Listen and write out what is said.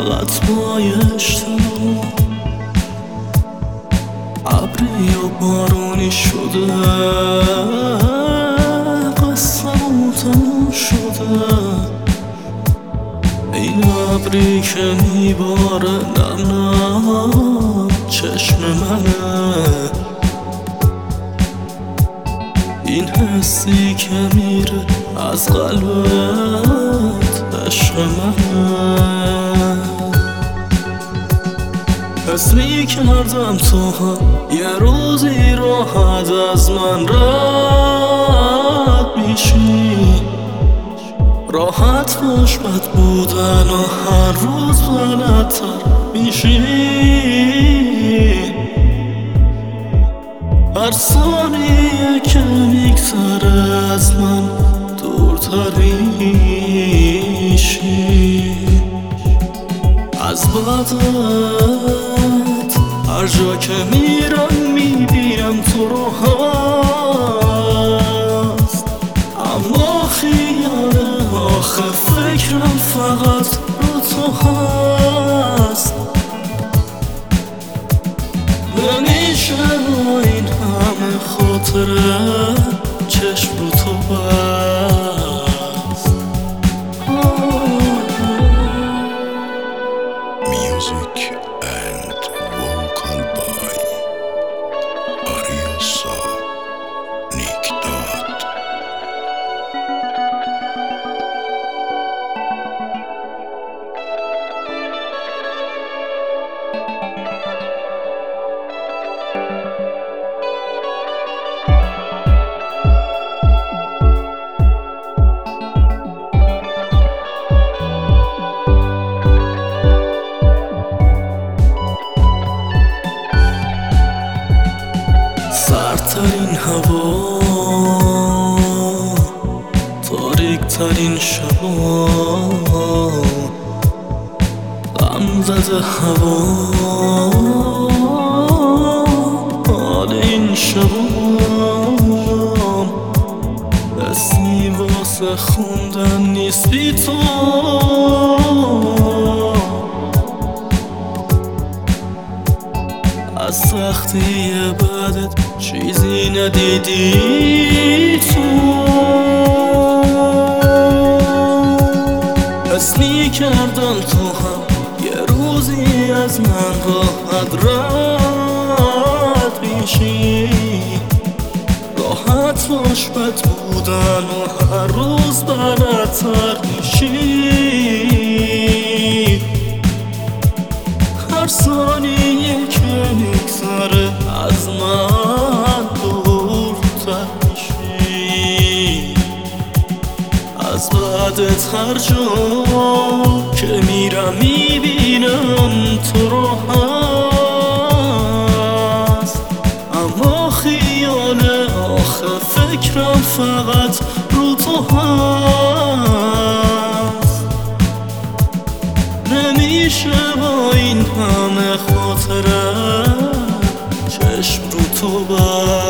فقط مایش تو ابری و بارونی شده، قصه‌مون تموم شده. این ابری که میباره نم نم چشم منه، این حسی که میره از قلبت عشق منه. حس میکردم تو هم یه روزی راحت از من رد میشی، راحت باش بد بودن و هر روز بلدتر میشی. هر ثانیه که میگذره از من دورتر میشی. از بدت هر جا که میرم میبینم تو رو هست، اما خیاله آخه فکرم فقط رو تو هست. نمیشه این همه خاطره چشم رو تو بست. Music and vocal by Ariosa Nikdad. سردترین هوا، تاریکترین شبا، غم زده هوا، حال این شبام دستی واسه خوندن نیست بی تو. از سختی بعدت چیزی ندیدی تو. حس میکردم تو هم یه روزی از من راحت رد میشی، راحت باش بد بودن و هر روز بلدتر میشی. هر ثانیه که میگذره از من دورتر میشی. از بعدت هر جا که میرم میبینم تو رو هست، اما خیاله آخه فکرم فقط رو تو هست. نمیشه با این همه خاطره چشم رو تو بست.